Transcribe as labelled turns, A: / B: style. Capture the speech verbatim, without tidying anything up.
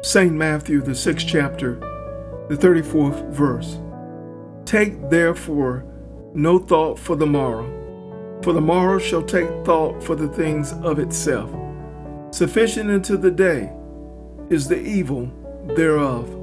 A: Saint Matthew, the sixth chapter, the thirty-fourth verse. Take therefore no thought for the morrow, for the morrow shall take thought for the things of itself. Sufficient unto the day is the evil thereof.